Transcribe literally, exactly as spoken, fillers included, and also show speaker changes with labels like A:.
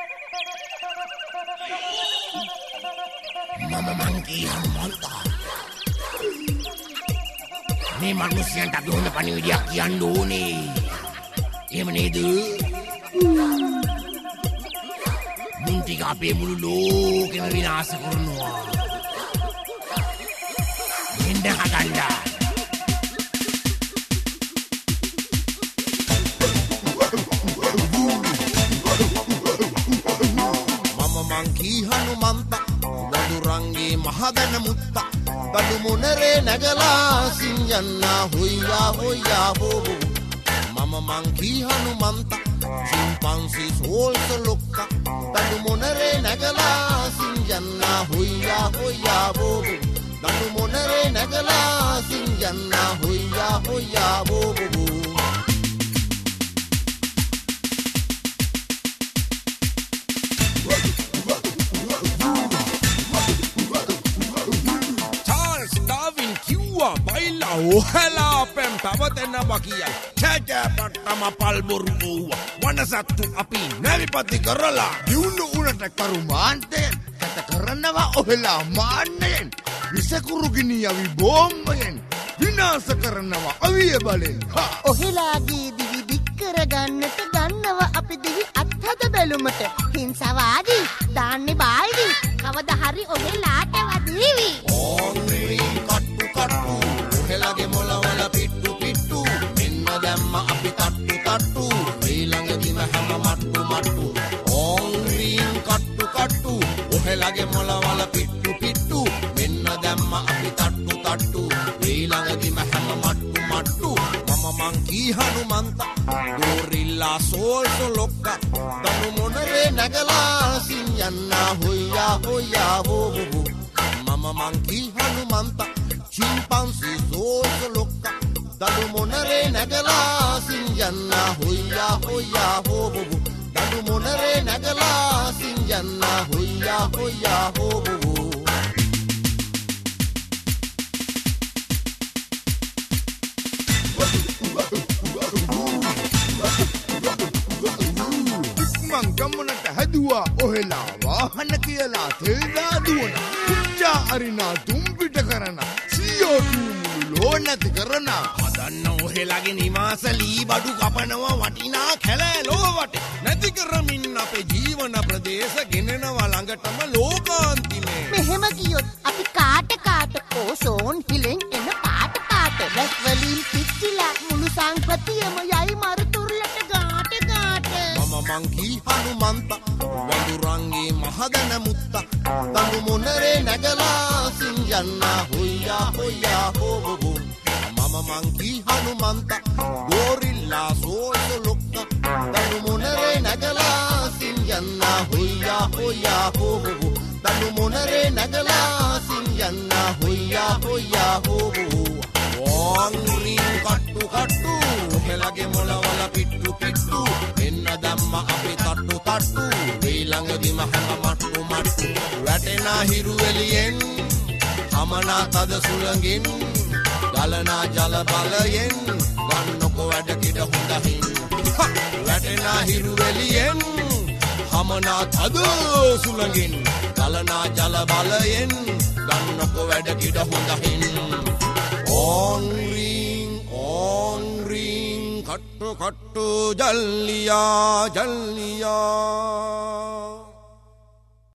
A: මම මං කියන්න මන්තා. මේ මිනිස්සුන්ට අපි හොඳ පණිවිඩයක් කියන්න ඕනේ. එහෙම නේද? මුන් ටික අපේ මුළු ලෝකෙම විනාශ කරනවා. එන්න හදන්න.
B: ಹನುಮಂತ ವದುರಂಗಿ ಮಹದನ ಮುತ್ತ ಬಡು ಮುನರೆ ನಗಲ ಸಿಂಜನ್ನ ಹುಯ್ಯ ಹುಯ್ಯ ಹೋಗು ಮಮ ಮಂಕಿ ಹನುಮಂತ ಚಿಂಪಾಂಸಿ ಸೋಲ್ಸ ಲುಕ್ಕ ಬಡು ಮುನರೆ ನಗಲ ಸಿಂಜನ್ನ ಹುಯ್ಯ ಹುಯ್ಯ ಹೋಗು ಬಡು ಮುನರೆ ನಗಲ ಸಿಂಜನ್ನ ಹುಯ್ಯ ಹುಯ್ಯ ಹೋಗು
C: ඔහලා පෙම් පවතෙන බකිය චෑචෑපට්ටම පල්බොරු ඕව වනසත්තු අපි නැවිපති කරලා
B: දියුණු උනට කරුමාන්තයෙන් කත කරනවා ඔහලා මාන්නයෙන් විසකුරුගිනි අවි බෝම්බයෙන් විනාශ කරනවා අවිය බලෙන්
D: ඔහලාගේ දිවි දික් කරගන්නට ගන්නවා අපි දිවි අත්හද බැලුමට හිංසවාදී දාන්නේ බාල්දි කවදා හරි ඔහලාට වදීවි
B: ඕන්රි කට්ටු කට්ටු ඔහලාගේ මොළවල පිට්ටු පිට්ටු මෙන්න දැම්ම අපි තට්ටු තට්ටු ඊළඟදිම හැම මට්ටු මට්ටු ඕන්රි කට්ටු කට්ටු ඔහලාගේ මොළවල පිට්ටු පිට්ටු මෙන්න දැම්ම අපි තට්ටු තට්ටු ඊළඟදිම හැම මට්ටු මට්ටු මම මංකී හනුමන්ත ගෝරිල්ලා සෝල්සෝ ලොක්ක තනු මොනරේ නැගලා සින්යන්න හොಯ್ಯා හොಯ್ಯා හෝ හෝ මම මංකී හනුමන්ත chimpanzee සෝල්සෝ ලොක්ක තනු මොනරේ නැගලා සින්යන්න හොಯ್ಯා හොಯ್ಯා හෝ හෝ තනු මොනරේ නැගලා සින්යන්න හොಯ್ಯා හොಯ್ಯා හෝ හෝ ගමනට හැදුවා ඔහෙලා වාහන කියලා තෙල්ලා දුවන පුච්චා අරිනා තුම්පිට කරන සීයෝ මුළු ලෝ නැති කරන
C: හදන්න ඔහෙලාගේ නිවාස ලී බඩු කපනවා වටිනා කැලෑ ලෝවට නැති කරමින් අපේ ජීවන ප්‍රදේශ ගෙනනවා ළඟටම ලෝකාන්තිමේ
D: මෙහෙම කියොත් අපි කාට කාට ඕසෝන් හිලෙන් එන පාට පාට රැස් වලින් පිච්චිලා මුළු සංපතියම යයි මරුතුරුලට ගාට ගාට
B: මම මංකී හනුමන්ත වඳුරන්ගේ මහදන මුත්ත තනු මොනරේ නැගලා සින්ජන්න හොయ్యා හොయ్యා හෝ හෝ මම මංකී හනුමන්ත ගෝරිල්ලා සෝල්සෝ ලොක්ක තනු මොනරේ නැගලා සින්ජන්න හොయ్యා හොయ్యා හෝ හෝ තනු මොනරේ නැගලා සින්ජන්න හොయ్యා හොయ్యා හෝ හෝ වෝන්රි කට්ටු කට්ටු ඔහෙලාගේ මොළවල පිට්ටු පිට්ටු එන්න දැම්ම අපි තට්ටු තට්ටු ඊළඟදිම හැම මට්ටු මට්ටු වැටෙන හිරු එළියෙන් හමනා තද සුළඟින් ගලනා ජල බලයෙන් ගන්නකො වැඩ කිඩ හොඳින් වැටෙන හිරු එළියෙන් හමනා තද සුළඟින් ගලනා ජල බලයෙන් ගන්නකො වැඩ කිඩ හොඳින් on ring on ring කට්ටු කට්ටු ජල්ලියා ජල්ලියා